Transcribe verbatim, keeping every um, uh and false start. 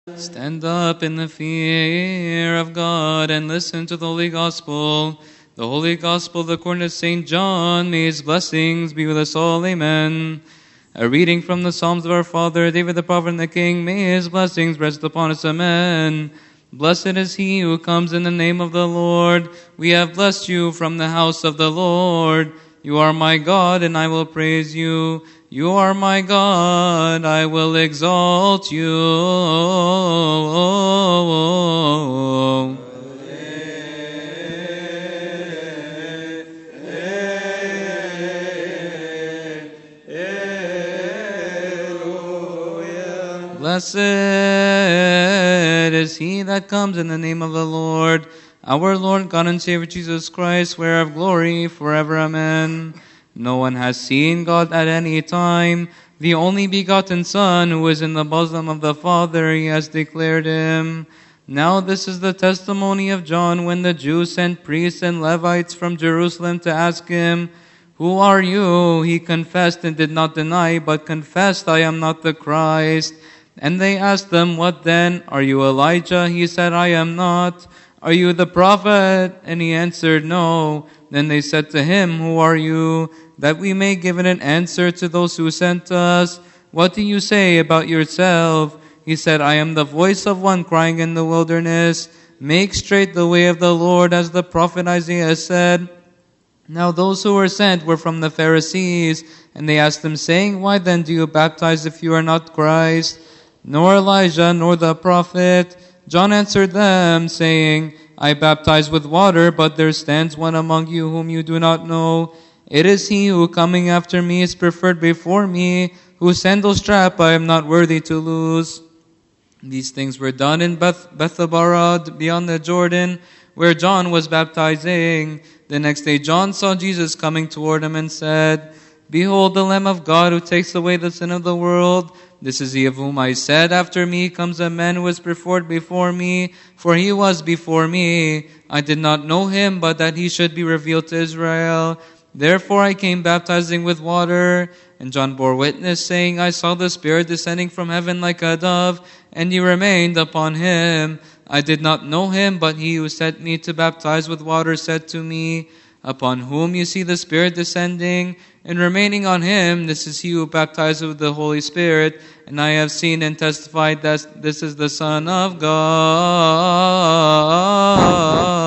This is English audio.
Stand up in the fear of God and listen to the Holy Gospel. The Holy Gospel according to Saint John. May his blessings be with us all. Amen. A reading from the Psalms of our Father David the Prophet and the King. May his blessings rest upon us. Amen. Blessed is he who comes in the name of the Lord. We have blessed you from the house of the Lord. You are my God, and I will praise you. You are my God, I will exalt you. Blessed is he that comes in the name of the Lord. Our Lord God and Savior Jesus Christ, whereof glory forever. Amen. No one has seen God at any time. The only begotten Son, who is in the bosom of the Father, he has declared him. Now this is the testimony of John when the Jews sent priests and Levites from Jerusalem to ask him, "Who are you?" He confessed and did not deny, but confessed, "I am not the Christ." And they asked him, "What then? Are you Elijah?" He said, "I am not." "Are you the prophet?" And he answered, "No." Then they said to him, "Who are you? That we may give it an answer to those who sent us. What do you say about yourself?" He said, "I am the voice of one crying in the wilderness, 'Make straight the way of the Lord,' as the prophet Isaiah said." Now those who were sent were from the Pharisees, and they asked him, saying, "Why then do you baptize if you are not Christ, nor Elijah, nor the prophet?" John answered them, saying, "I baptize with water, but there stands one among you whom you do not know. It is he who coming after me is preferred before me, whose sandal strap I am not worthy to loose." These things were done in Beth- Bethabara, beyond the Jordan, where John was baptizing. The next day John saw Jesus coming toward him and said, "Behold the Lamb of God who takes away the sin of the world. This is he of whom I said, after me comes a man who is preferred before me, for he was before me. I did not know him, but that he should be revealed to Israel. Therefore I came baptizing with water." And John bore witness, saying, "I saw the Spirit descending from heaven like a dove, and he remained upon him. I did not know him, but he who sent me to baptize with water said to me, 'Upon whom you see the Spirit descending and remaining on him, this is he who baptizes with the Holy Spirit. And I have seen and testified that this is the Son of God.'"